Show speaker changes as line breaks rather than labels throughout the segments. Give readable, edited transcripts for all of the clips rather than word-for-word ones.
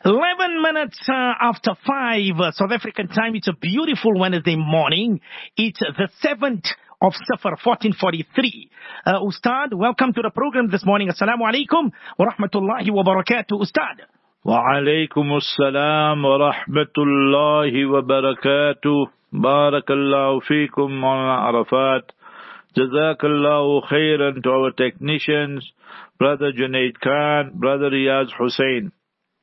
11 minutes after 5 South African time. It's a beautiful Wednesday morning. It's the 7th of Safar 1443. Ustad, welcome to the program this morning. Assalamu alaikum wa rahmatullahi wa barakatuh. Ustad.
Wa alaikum assalam wa rahmatullahi wa barakatuh. Barakallahu feekum Mawlana Arafat. Jazakallahu khairan to our technicians, Brother Junaid Khan, Brother Riyaz Hussain.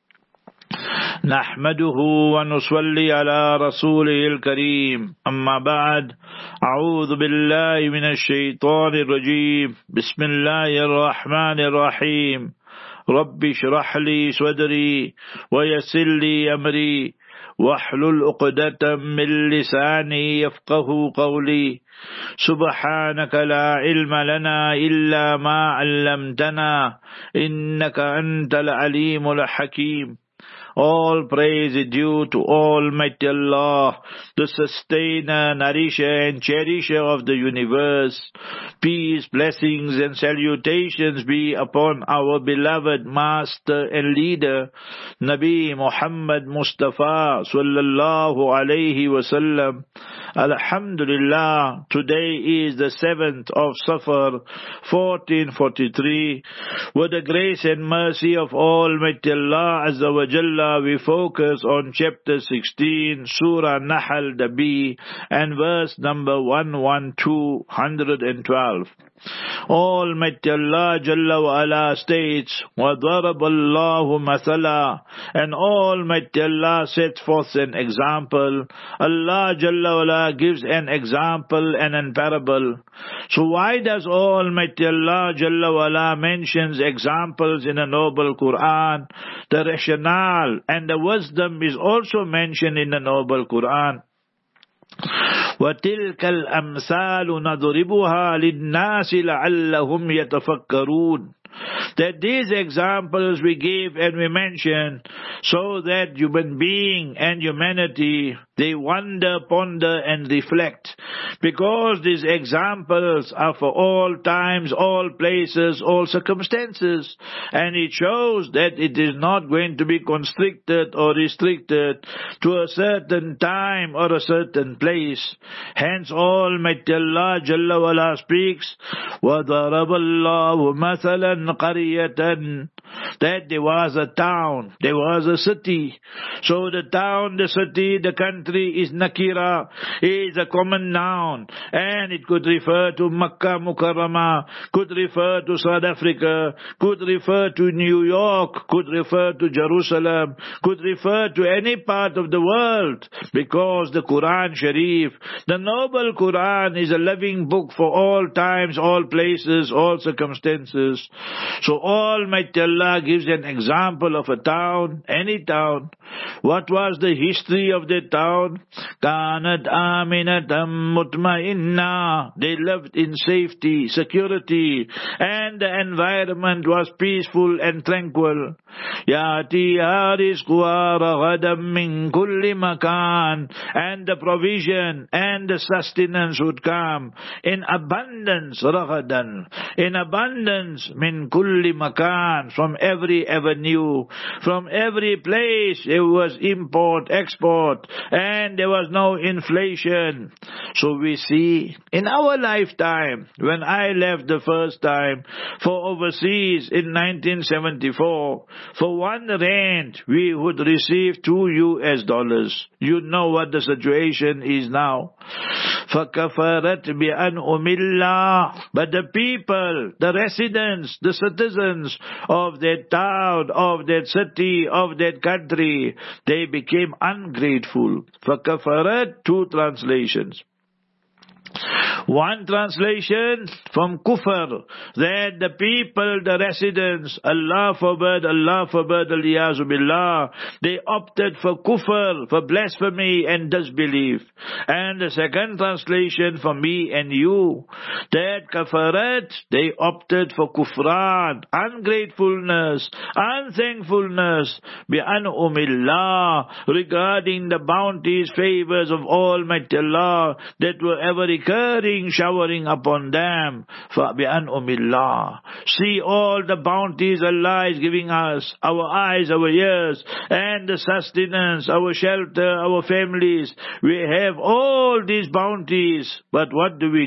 نحمده ونصلي على رسوله الكريم أما بعد أعوذ بالله من الشيطان الرجيم بسم الله الرحمن الرحيم رب اشرح لي صدري ويسر لي أمري واحلل عقدة من لساني يفقه قولي سبحانك لا علم لنا إلا ما علمتنا إنك أنت العليم الحكيم. All praise is due to Almighty Allah, the sustainer, nourisher and cherisher of the universe. Peace, blessings and salutations be upon our beloved master and leader, Nabi Muhammad Mustafa sallallahu alayhi wasallam. Alhamdulillah, today is the 7th of Safar 1443. With the grace and mercy of Almighty Allah Azza wa Jalla, we focus on chapter 16, Surah Nahl, the B, and verse number 112. Almighty Allah Jalla wa Ala states, وَضَرَبَ اللَّهُ مَثَلًا, and Almighty Allah sets forth an example. Allah Jalla wa Ala gives an example and an parable. So why does Almighty Allah Jalla wa Ala mentions examples in the noble Quran? The rationale and the wisdom is also mentioned in the noble Quran. وَتِلْكَ الْأَمْثَالُ نَضْرِبُهَا لِلنَّاسِ لَعَلَّهُمْ يَتَفَكَّرُونَ. That these examples we give and we mention so that human being and humanity, they wonder, ponder and reflect. Because these examples are for all times, all places, all circumstances. And it shows that it is not going to be constricted or restricted to a certain time or a certain place. Hence Almighty Allah Jalla wa Ala speaks, وَضَرَبَ اللَّهُ مَثَلًا قَرْيَةً, that there was a town, there was a city. So the town, the city, the country is nakira, is a common noun, and it could refer to Makkah Mukarramah, could refer to South Africa, could refer to New York, could refer to Jerusalem, could refer to any part of the world, because the Quran Sharif, the noble Quran, is a living book for all times, all places, all circumstances. So Almighty Allah gives an example of a town, any town. What was the history of the town? كانت آمنة مطمئنة. They lived in safety, security, and the environment was peaceful and tranquil. يأتيها رزقها رغدا من كل مكان, and the provision and the sustenance would come in abundance, رغدا, in abundance, min kulli makan, from every avenue, from every place. There was import, export, and there was no inflation. So we see in our lifetime, when I left the first time for overseas in 1974, for 1 rand we would receive $2. You know what the situation is now. فَكَفَرَتْ بِأَنْعُمِ اللَّهِ, but the people, the residents, the citizens of that town, of that city, of that country, they became ungrateful. فَكَفَرَتْ, 2 translations. One translation from kufr, that the people, the residents, Allah forbid, aliyazu billah, they opted for kufr, for blasphemy and disbelief. And the second translation for me and you, that kafarat, they opted for kufran, ungratefulness, unthankfulness, bi'an'umillah, regarding the bounties, favors of Almighty Allah that were ever recurring showering upon them. فَبِأَنْعُمِ اللَّهِ. See all the bounties Allah is giving us, our eyes, our ears, and the sustenance, our shelter, our families. We have all these bounties, but what do?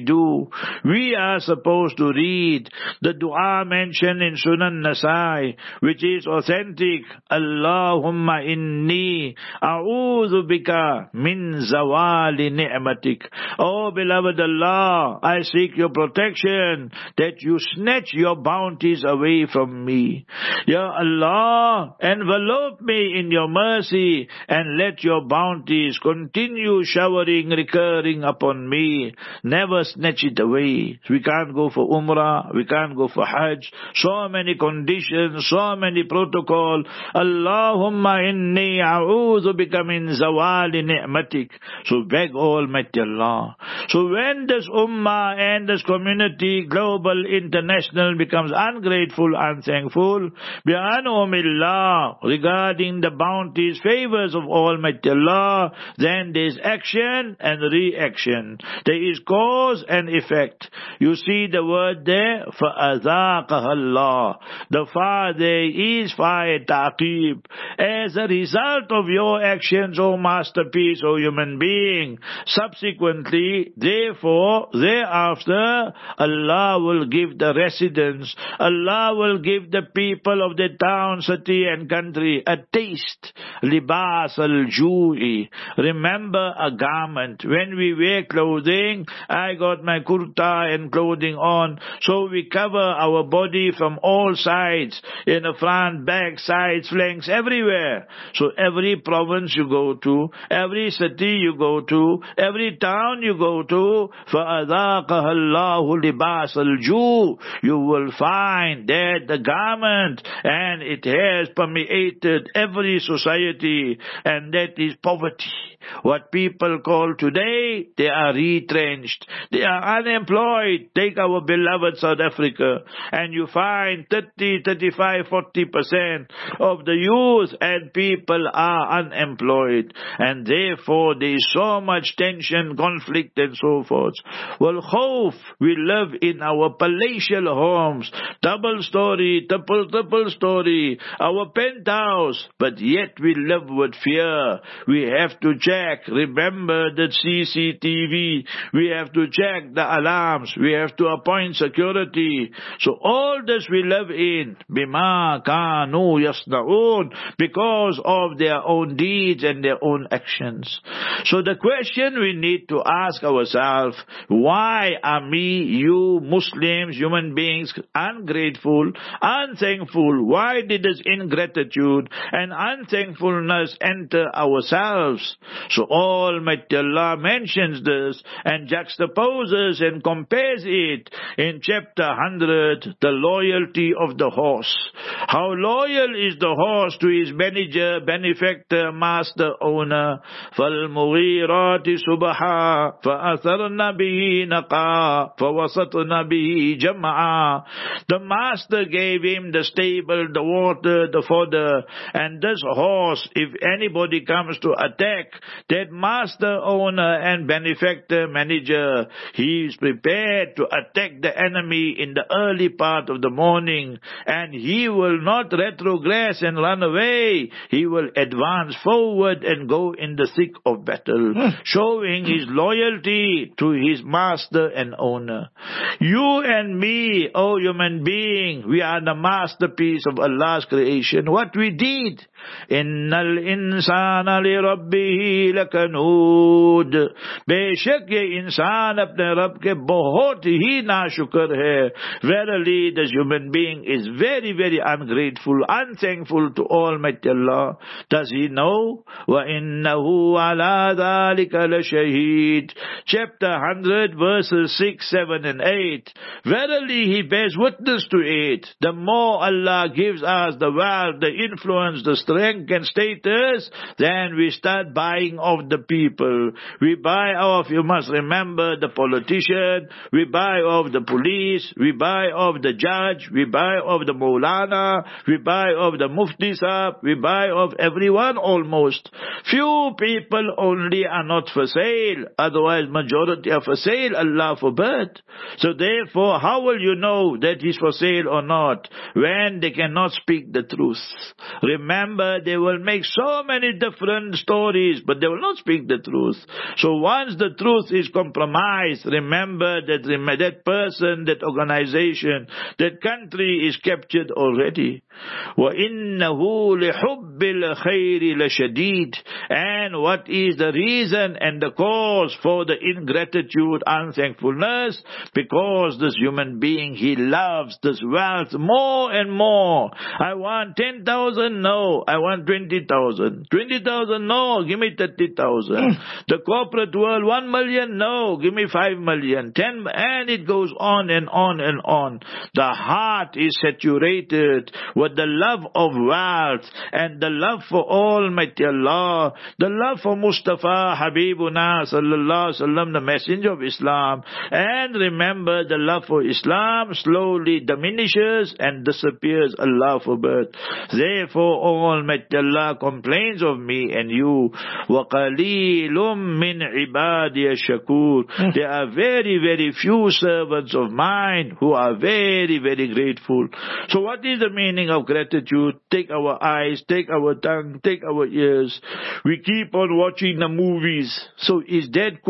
We are supposed to read the dua mentioned in Sunan Nasai, which is authentic. Allahumma inni a'udhu bika min zawali ni'matik. Oh beloved Allah, I seek your protection that you snatch your bounties away from me. Ya Allah, envelope me in your mercy and let your bounties continue showering, recurring upon me. Never snatch it away. We can't go for Umrah, we can't go for Hajj. So many conditions, so many protocol. Allahumma inni a'udhu bika min zawali ni'matik. So beg Almighty Allah. So when this ummah and this community, global, international, becomes ungrateful, unthankful, bi'anumillah, regarding the bounties, favors of Almighty Allah, then there is action and reaction. There is cause and effect. You see the word there, فَأَذَاقَهَا اللَّهُ. The fa there is fa taqib. As a result of your actions, O masterpiece, O human being, subsequently, therefore, thereafter, Allah will give the residents, Allah will give the people of the town, city and country a taste. Libas al-ju'i. Remember a garment. When we wear clothing, I got my kurta and clothing on, so we cover our body from all sides, in the front, back, sides, flanks, everywhere. So every province you go to, every city you go to, every town you go to, فَأَذَاقَهَا اللَّهُ لِبَاسَ الْجُوءِ. You will find that the garment, and it has permeated every society, and that is poverty. What people call today, they are retrenched. They are unemployed. Take our beloved South Africa, and you find 30, 35, 40% of the youth and people are unemployed. And therefore there is so much tension, conflict and so forth. Well, khawf, we live in our palatial homes, double story, triple story, our penthouse, but yet we live with fear. We have to check. Remember the CCTV. We have to check the alarms. We have to appoint security. So all this we live in, bima kanu yasna'un, because of their own deeds and their own actions. So the question we need to ask ourselves, why are me, you, Muslims, human beings, ungrateful, unthankful? Why did this ingratitude and unthankfulness enter ourselves? So Almighty Allah mentions this and juxtaposes and compares it in chapter 100, the loyalty of the horse. How loyal is the horse to his manager, benefactor, master, owner. فَالْمُغِيرَاتِ سُبْحًا فَأَثَرْنَ بِهِ نَقًا فَوَسَطْنَ بِهِ جَمْعًا. The master gave him the stable, the water, the fodder, and this horse, if anybody comes to attack, that master, owner and benefactor, manager, he is prepared to attack the enemy in the early part of the morning, and he will not retrogress and run away. He will advance forward and go in the thick of battle, showing his loyalty to his master and owner. You and me, oh human being, we are the masterpiece of Allah's creation. What we did, innal insana li rabbihi lakanud. बेशक ये इंसान अपने रब के बहुत ही नाशुक्र है. Verily, this human being is very, very ungrateful, unthankful to Almighty Allah. Does he know? وَإِنَّهُ عَلَى ذَلِكَ لَشَهِيدٌ. Chapter 100, verses 6, 7 and 8. Verily, he bears witness to it. The more Allah gives us the wealth, the influence, the strength and status, then we start buying off the people. We buy off, you must remember, the politician. We buy off the police. We buy off the judge. We buy off the Maulana. We buy off the Mufti Sahib. we buy of everyone almost. Few people only are not for sale, otherwise majority are for sale, Allah forbid. So therefore, how will you know that he's for sale or not when they cannot speak the truth? Remember, they will make so many different stories, but they will not speak the truth. So once the truth is compromised, remember that person, that organization, that country is captured already. وَإِنَّهُ لِحُبِّ الْخَيْرِ لَشَدِيدٌ. And what is the reason and the cause for the ingratitude, unthankfulness? Because this human being, he loves this wealth more and more. I want 10,000, no. I want 20,000. 20,000, no. Give me 30,000. The corporate world, 1 million, no. Give me 5 million. 10, and it goes on and on and on. The heart is saturated with the love of wealth and the love for Almighty Allah, the love for Mustafa Habibuna sallallahu alaihi wasallam, the messenger of Islam. And remember, the love for Islam slowly diminishes and disappears, Allah forbid. Therefore, Almighty Allah complains of me and you. وَقَلِيلٌ مِّنْ عِبَادِيَ الشَّكُورِ. There are very, very few servants of mine who are very, very grateful. So what is the meaning of gratitude? Take our eyes, take our tongue, take our ears. We keep on watching the movies. So is that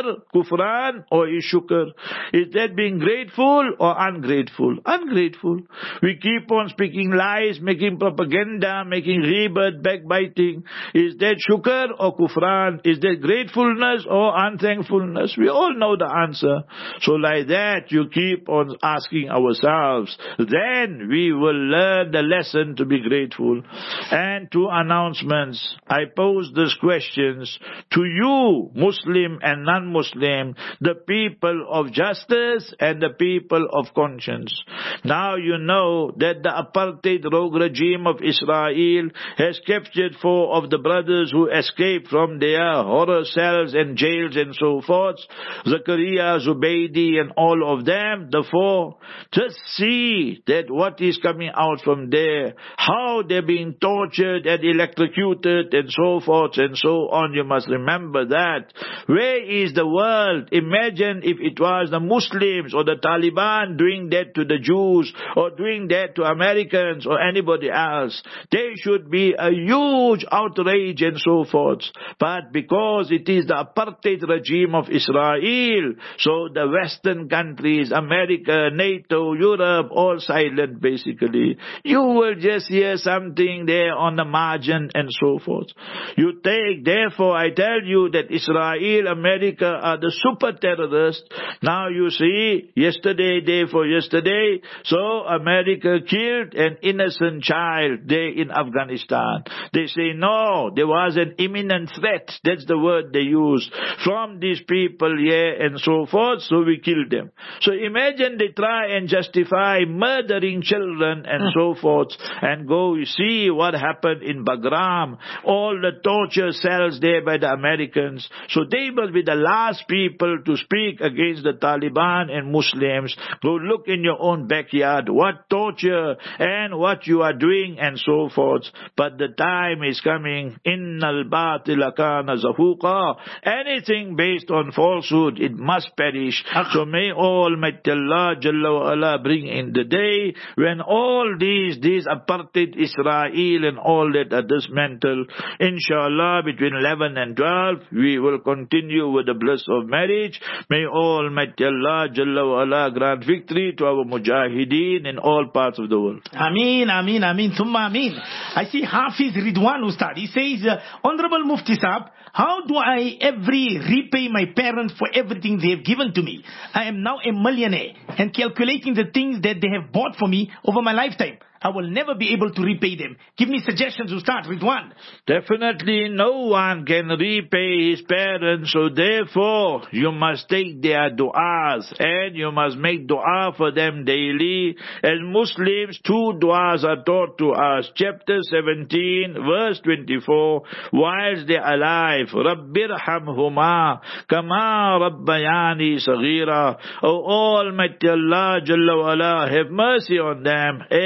kufran, or is shukr? Is that being grateful or ungrateful? Ungrateful. We keep on speaking lies, making propaganda, making ghibah, backbiting. Is that shukr or kufran? Is that gratefulness or unthankfulness? We all know the answer. So like that, you keep on asking ourselves. Then we will learn the lesson to be grateful. And two announcements. I pose these questions to you, Muslim and non-Muslim, the people of justice and the people of conscience. Now you know that the apartheid rogue regime of Israel has captured 4 of the brothers who escaped from their horror cells and jails and so forth. Zakaria, Zubaydi and all of them, the 4. Just see that what is coming out from there, how they're being tortured and electrocuted and so forth and so on. You must remember that. Where is the world? Imagine if it was the Muslims or the Taliban doing that to the Jews or doing that to Americans or anybody else. There should be a huge outrage and so forth. But because it is the apartheid regime of Israel, so the Western countries, America, NATO, Europe, all silent basically. You will just hear something there on the margin and so forth. You take, therefore I tell you that Israel, America are the super terrorists. Now you see, day for yesterday, so America killed an innocent child there in Afghanistan. They say no, there was an imminent threat, that's the word they use, from these people here and so forth, so we killed them. So imagine they try and justify murdering children and so forth, and go, you see what happened in Bagram, all the torture cells there by the Americans. So they will be the last people to speak against the Taliban and Muslims. Go look in your own backyard, what torture and what you are doing and so forth. But the time is coming. Innal batila kana zahuqa. Anything based on falsehood, it must perish. So may Almighty Allah Jalla wa Ala bring in the day when all these apartheid Israel and all that are dismantled. Inshallah, between 11 and 12, we will continue with the bliss of marriage. May Almighty Allah Jalla wa Ala grant victory to our mujahideen in all parts of the world.
Ameen, ameen, ameen, thumma ameen. I see Hafiz Ridwan Ustad. He says, Honorable Mufti Sahab, how do I repay my parents for everything they have given to me? I am now a millionaire and calculating the things that they have bought for me over my lifetime. I will never be able to repay them. Give me suggestions, Ustad Ridwan.
Definitely no one can repay his parents, so therefore you must take their du'as and you must make du'a for them daily. As Muslims, 2 du'as are taught to us. Chapter 17, verse 24, whilst they are alive, Rabbirhamhuma kama rabbayani saghira. O Almighty Allah Jalla wa Ala, have mercy on them as they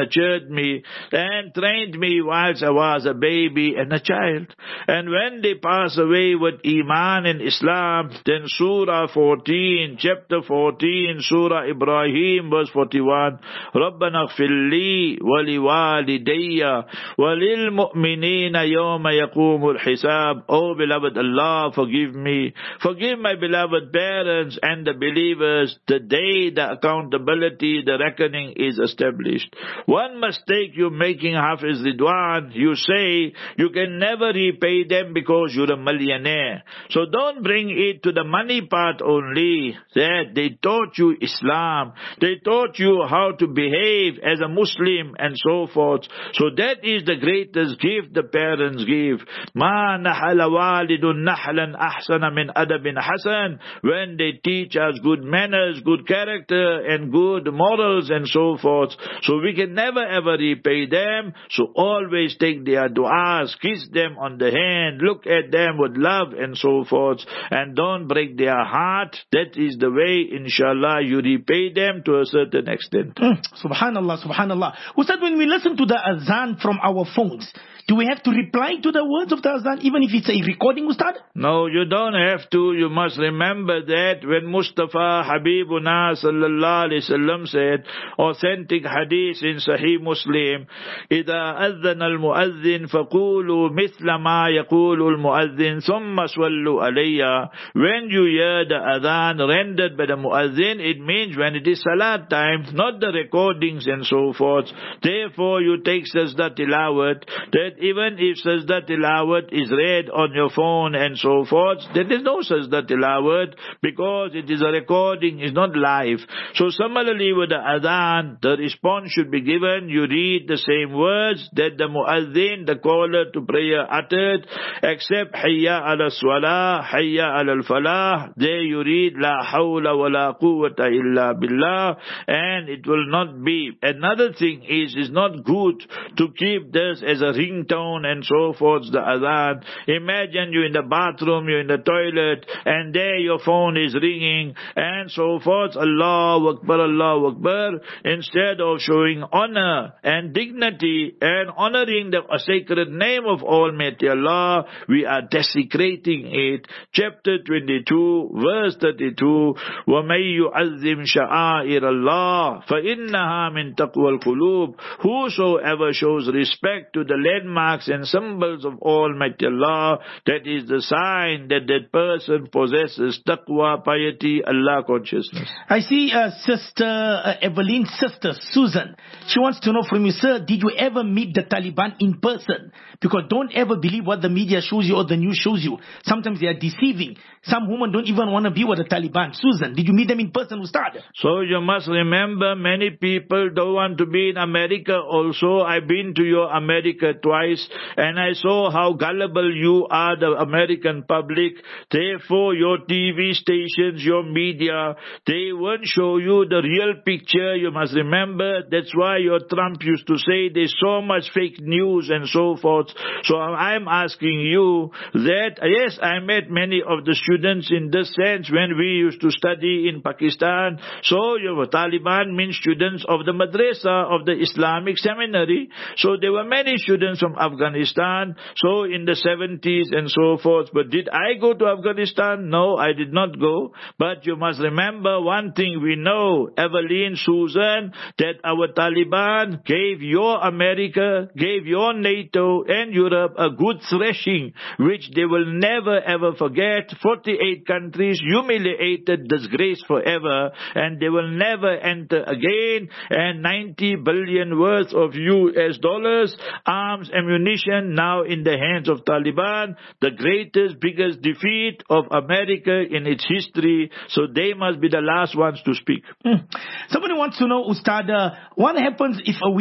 nurtured me and trained me whilst I was a baby and a child. And when they pass away with Iman and Islam, then Surah 14, chapter 14, Surah Ibrahim, verse 41, رَبَّنَا اغْفِرْ لِي وَلِوَالِدَيَّ وَلِلْمُؤْمِنِينَ يَوْمَ يَقُومُ الْحِسَابِ. Oh beloved Allah, forgive me. Forgive my beloved parents and the believers the day the accountability, the reckoning is established. One mistake you're making, Hafiz Ridwan, you say you can never repay them because you're a millionaire. So don't bring it to the money part only. That they taught you Islam, they taught you how to behave as a Muslim and so forth. So that is the greatest gift the parents give. Ma nahala walidun nahlan ahsana min adabin hasan. When they teach us good manners, good character and good morals and so forth. So we can never ever repay them. So always take their du'as, kiss them on the hand, look at them with love and so forth, and don't break their heart. That is the way, inshallah, you repay them to a certain extent.
Subhanallah, subhanallah. Ustad, when we listen to the azan from our phones, do we have to reply to the words of the azan even if it's a recording, Ustad?
No, you don't have to. You must remember that when Mustafa Habibuna sallallahu alayhi wasallam said, authentic hadith in Sahih Muslim, إِذَا أَذَّنَ الْمُؤَذِّنْ فَقُولُوا مِثْلَ مَا يَقُولُ الْمُؤَذِّنْ ثُمَّ صَلُّوا عَلَيَّ. When you hear the adhan rendered by the muazzin, it means when it is salat time, not the recordings and so forth. Therefore, you take sajda tilawat, that even if sajda tilawat is read on your phone and so forth, there is no sajda tilawat because it is a recording, it's not live. So similarly with the adhan, the response should be given. You read the same words that the muazzin, the caller to prayer, uttered, except hayya ala salah, hayya ala falah. There you read la hawla wa la quwwata illa billah, and it will not be. Another thing is, it's not good to keep this as a ringtone and so forth, the adhan. Imagine you in the bathroom, you're in the toilet, and there your phone is ringing and so forth. Allahu Akbar, Allahu Akbar. Instead of showing honor and dignity and honoring the sacred name of Almighty Allah, we are desecrating it. Chapter 22, verse 32, وَمَن يُعَظِّمْ شَعَائِرَ اللَّهِ فَإِنَّهَا مِن تَقْوَى الْقُلُوبِ. Whosoever shows respect to the landmarks and symbols of Almighty Allah, that is the sign that that person possesses taqwa, piety, Allah consciousness.
I see Sister Evelyn's sister, Susan. She wants to know from you, sir, did you ever meet the Taliban in person? Because don't ever believe what the media shows you or the news shows you. Sometimes they are deceiving. Some women don't even want to be with the Taliban. Susan, did you meet them in person, Ustad?
So you must remember, many people don't want to be in America also. I've been to your America twice, and I saw how gullible you are, the American public. Therefore, your TV stations, your media, they won't show you the real picture. You must remember, that's why your Trump used to say there's so much fake news and so forth. So I'm asking you that, yes, I met many of the students in this sense when we used to study in Pakistan. So your Taliban means students of the madrasa, of the Islamic seminary. So there were many students from Afghanistan, so in the 70s and so forth. But did I go to Afghanistan? No, I did not go. But you must remember one thing we know, Evelyn, Susan, that our Taliban gave your America, gave your NATO and Europe a good thrashing, which they will never ever forget. 48 countries humiliated, disgraced forever, and they will never enter again. And 90 billion worth of US dollars, arms, ammunition now in the hands of Taliban, the greatest, biggest defeat of America in its history. So they must be the last ones to speak.
Somebody wants to know, Ustad, what happens if a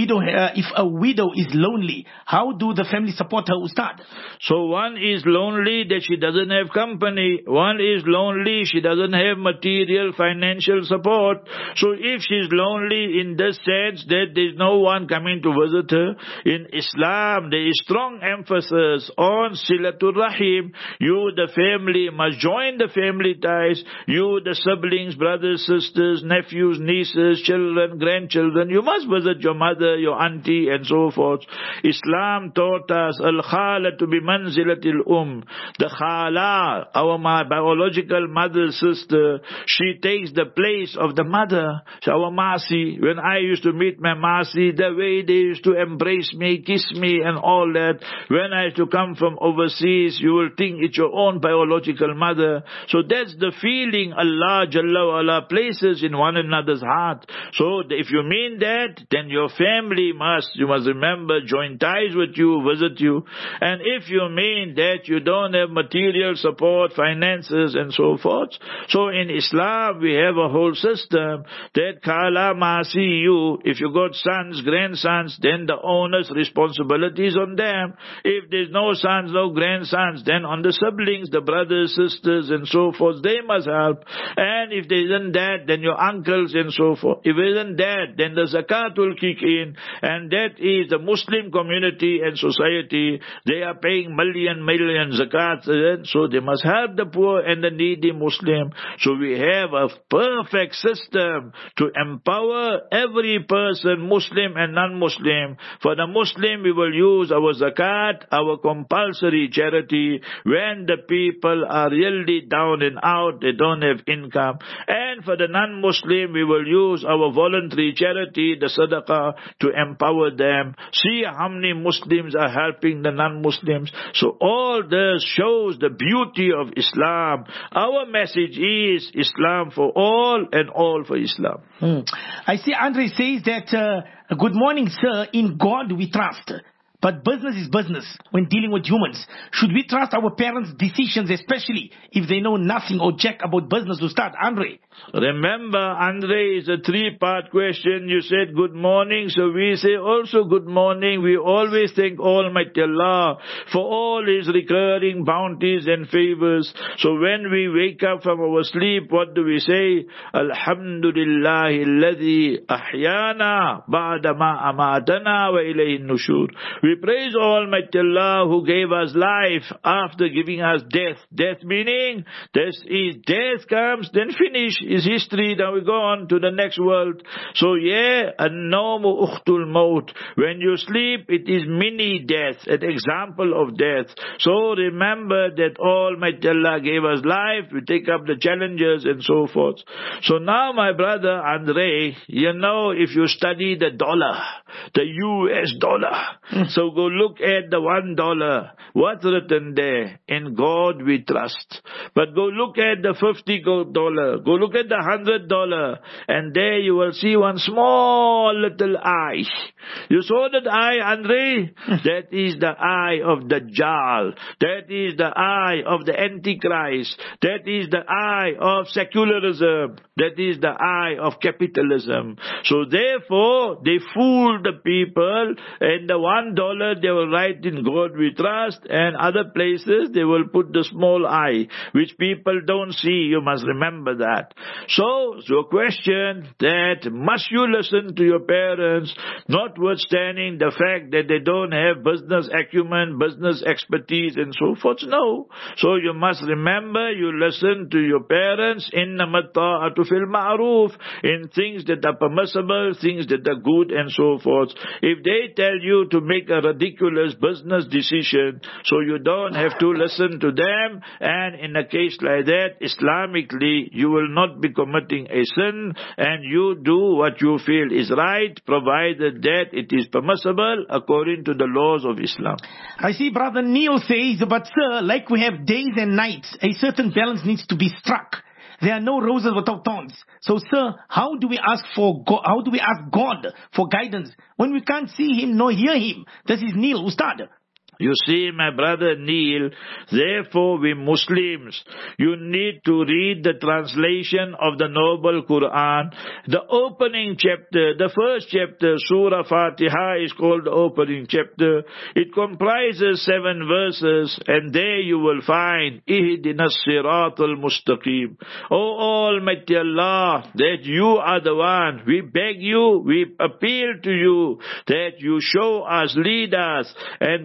widow is lonely? How do the family support her, Ustad?
So one is lonely that she doesn't have company. One is lonely she doesn't have material, financial support. So if she's lonely in the sense that there's no one coming to visit her, in Islam there is strong emphasis on Silatul Rahim. You, the family, must join the family ties. You, the siblings, brothers, sisters, nephews, nieces, children, grandchildren, you must visit visit your mother, your auntie, and so forth. Islam taught us al-khala to be manzilatil The khala, our biological mother, sister, she takes the place of the mother. So our masi, when I used to meet my masi, the way they used to embrace me, kiss me, and all that. When I used to come from overseas, you will think it's your own biological mother. So that's the feeling Allah Jalla wa Ala places in one another's heart. So if you mean that, then your family you must remember, join ties with you, visit you. And if you mean that you don't have material support, finances, and so forth, so in Islam we have a whole system that kala masi you. If you got sons, grandsons, then the owner's responsibility is on them. If there's no sons, no grandsons, then on the siblings, the brothers, sisters, and so forth, they must help. And if there isn't that, then your uncles and so forth. If there isn't that, then the zakat will kick in, and that is the Muslim community and society. They are paying million zakat, so they must help the poor and the needy Muslim. So we have a perfect system to empower every person, Muslim and non-Muslim. For the Muslim, we will use our zakat, our compulsory charity, when the people are really down and out, they don't have income. And for the non-Muslim, we will use our voluntary charity, the sadaqah, to empower them. See how many Muslims are helping the non-Muslims. So all this shows the beauty of Islam. Our message is Islam for all and all for Islam.
I see Andre says that, good morning, sir, in God we trust. But business is business when dealing with humans. Should we trust our parents' decisions, especially if they know nothing or jack about business to start? Andre?
Remember, Andre, is a three-part question. You said good morning, so we say also good morning. We always thank Almighty Allah for all His recurring bounties and favors. So when we wake up from our sleep, what do we say? Alhamdulillahi alladhi ahyana ba'da ma amatana wa ilayhin nushur. We praise Almighty Allah who gave us life after giving us death. Death meaning, death comes, then finish, is history, then we go on to the next world. So an-nawmu ukhtul maut. When you sleep, it is mini death, an example of death. So remember that Almighty Allah gave us life, we take up the challenges and so forth. So now my brother Andre, you know, if you study the dollar, the US dollar, so go look at the $1. What's written there? In God we trust. But go look at the $50. Go look at the $100. And there you will see one small little eye. You saw that eye, Andre? That is the eye of the Dajjal. That is the eye of the Antichrist. That is the eye of secularism. That is the eye of capitalism. So therefore, they fooled the people, and the $1 they will write in God we trust, and other places they will put the small I, which people don't see. You must remember that. So your question that must you listen to your parents, notwithstanding the fact that they don't have business acumen, business expertise and so forth? No. So you must remember, you listen to your parents in ta'atu fil ma'ruf, in things that are permissible, things that are good and so forth. If they tell you to make a ridiculous business decision, so you don't have to listen to them, and in a case like that, Islamically, you will not be committing a sin, and you do what you feel is right, provided that it is permissible according to the laws of Islam.
I see Brother Neil says, but sir, like we have days and nights, a certain balance needs to be struck. There are no roses without thorns. So, sir, how do we ask God for guidance when we can't see Him nor hear Him? This is Neil, Ustad.
You see, my brother Neil, therefore we Muslims, you need to read the translation of the Noble Quran. The opening chapter, the first chapter, Surah Fatiha is called the opening chapter. It comprises 7 verses, and there you will find, Ihdinas Siratal Mustaqim. O Almighty Allah, that you are the one. We beg you, we appeal to you, that you show us, lead us, and take us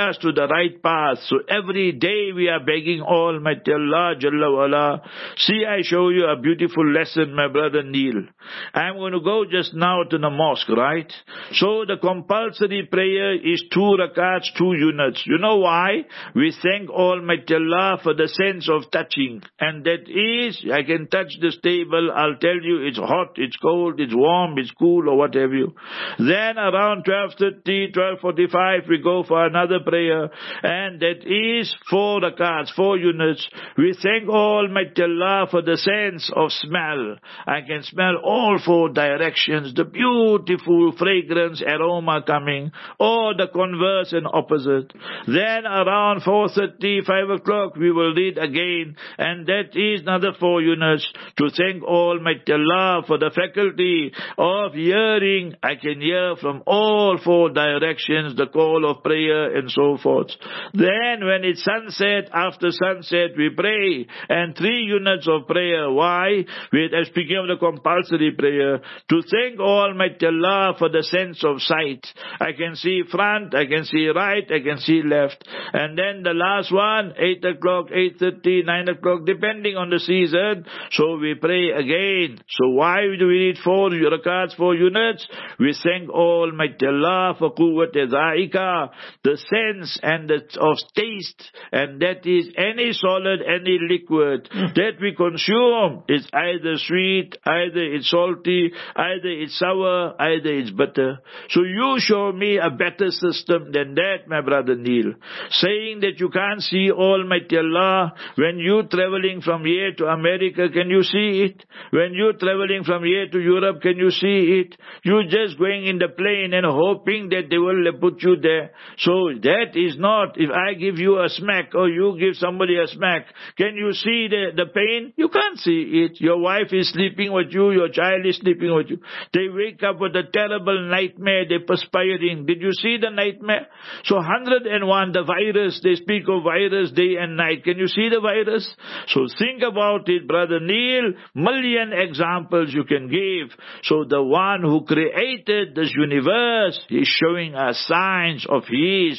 us to the right path. So every day we are begging Almighty Allah Jalla wa'ala. See, I show you a beautiful lesson, my brother Neil. I'm going to go just now to the mosque, right? So the compulsory prayer is 2 rakats, 2 units. You know why? We thank Almighty Allah for the sense of touching. And that is, I can touch this table, I'll tell you it's hot, it's cold, it's warm, it's cool, or what have you. Then around 12:30, 12:45, we go for another prayer, and that is 4 rakats, 4 units. We thank Almighty Allah for the sense of smell. I can smell all 4 directions, the beautiful fragrance, aroma coming, or the converse and opposite. Then around 4:30, 5 o'clock, we will read again, and that is another 4 units to thank Almighty Allah for the faculty of hearing. I can hear from all 4 directions the call of prayer and so forth. Then when it's sunset, after sunset we pray, and 3 units of prayer. Why? We are speaking of the compulsory prayer, to thank Almighty Allah for the sense of sight. I can see front, I can see right, I can see left. And then the last one, 8 o'clock, 8:30, 9 o'clock, depending on the season. So we pray again. So why do we need 4 rakats, 4 units? We thank Almighty Allah for quwwat dhaika, the sense and of taste, and that is any solid, any liquid that we consume is either sweet, either it's salty, either it's sour, either it's bitter. So you show me a better system than that, my brother Neil. Saying that you can't see Almighty Allah, when you traveling from here to America, can you see it? When you traveling from here to Europe, can you see it? You just going in the plane and hoping that they will put you there. So that is not, if I give you a smack or you give somebody a smack, can you see the pain? You can't see it. Your wife is sleeping with you, your child is sleeping with you. They wake up with a terrible nightmare, they're perspiring. Did you see the nightmare? So 101, the virus, they speak of virus day and night. Can you see the virus? So think about it, brother Neil. Million examples you can give. So the one who created this universe is showing us signs of his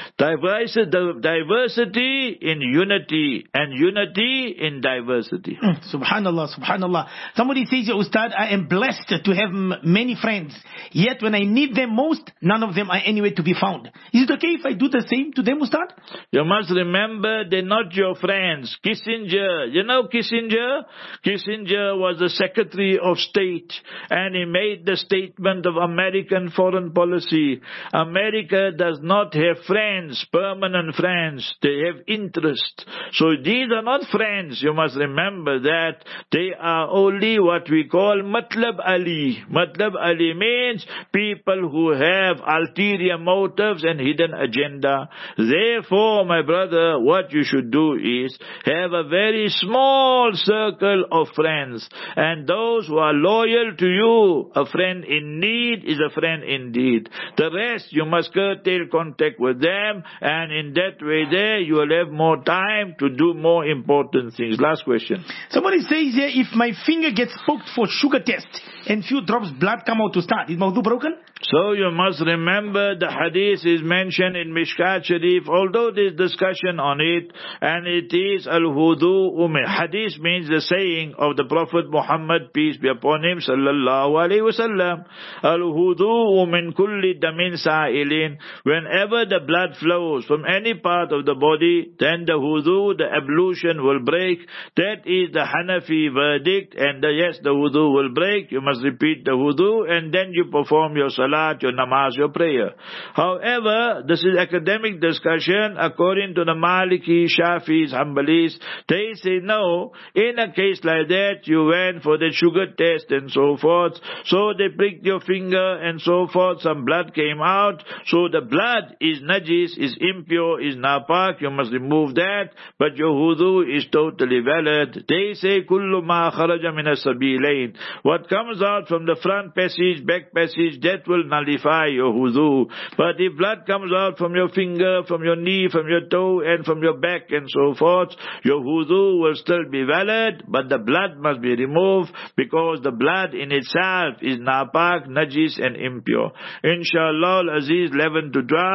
diversity in unity, and unity in diversity.
Subhanallah, subhanallah. Somebody says, Ustad, I am blessed to have many friends, yet when I need them most, none of them are anywhere to be found. Is it okay if I do the same to them, Ustad?
You must remember, they're not your friends. Kissinger, you know Kissinger? Kissinger was the Secretary of State, and he made the statement of American foreign policy. America does not have friends, permanent friends. They have interest. So these are not friends. You must remember that. They are only what we call Matlab Ali. Matlab Ali means people who have ulterior motives and hidden agenda. Therefore, my brother, what you should do is have a very small circle of friends. And those who are loyal to you, a friend in need is a friend indeed. The rest, you must curtail contact with them, and in that way there, you will have more time to do more important things. Last question.
Somebody says here, if my finger gets poked for sugar test and few drops blood come out to start, is mawdu broken?
So you must remember the hadith is mentioned in Mishkat Sharif, although there is discussion on it, and it is al-hudu min. Hadith means the saying of the Prophet Muhammad, peace be upon him, sallallahu alayhi wasallam, al-hudu min kulli damin sa'ilin. Whenever the blood flows from any part of the body, then the hudu, the ablution will break. That is the Hanafi verdict, and yes, the wudu will break. You must repeat the wudu, and then you perform your salat, your namaz, your prayer. However, this is academic discussion. According to the Maliki, Shafis, Hanbalis, they say no. In a case like that, you went for the sugar test and so forth. So they pricked your finger and so forth. Some blood came out. So the blood is najis, is impure, is napak. You must remove that. But your wudu is totally valid. They say kullu ma kharaja min as-sabilain. What comes out from the front passage, back passage, that will nullify your wudu. But if blood comes out from your finger, from your knee, from your toe, and from your back and so forth, your wudu will still be valid, but the blood must be removed, because the blood in itself is napak, najis and impure. Inshallah, Aziz, 11 to 12, we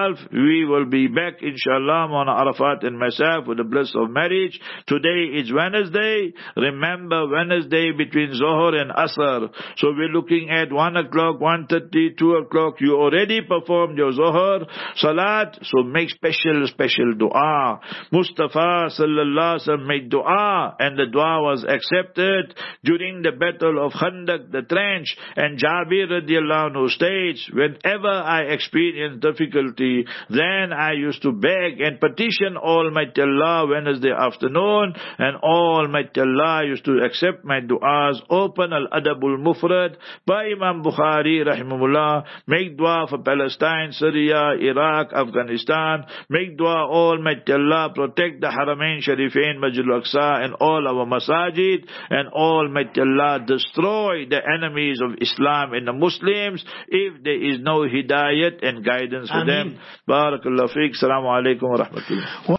we will be back inshallah Mawlana Arafat and myself with the bliss of marriage. Today is Wednesday. Remember Wednesday between Zohar and Asr. So we're looking at 1 o'clock, 1:30, 2 o'clock. You already performed your Zohar Salat. So make special dua. Mustafa sallallahu alaihi wasallam made dua, and the dua was accepted during the battle of Khandaq, the trench. And Jabir radiallahu anhu states, whenever I experienced difficulty, then I used to beg and petition Almighty Allah Wednesday afternoon, and Almighty Allah used to accept my du'as. Open Al-Adabul Mufrad by Imam Bukhari rahimahullah. Make dua for Palestine, Syria, Iraq, Afghanistan. Make dua Almighty Allah protect the Haramain Sharifain, Masjid Al-Aqsa and all our masajid, and Almighty Allah destroy the enemies of Islam and the Muslims if there is no hidayat and guidance for them. Barakallahu feek. Assalamu alaikum wa rahmatullah.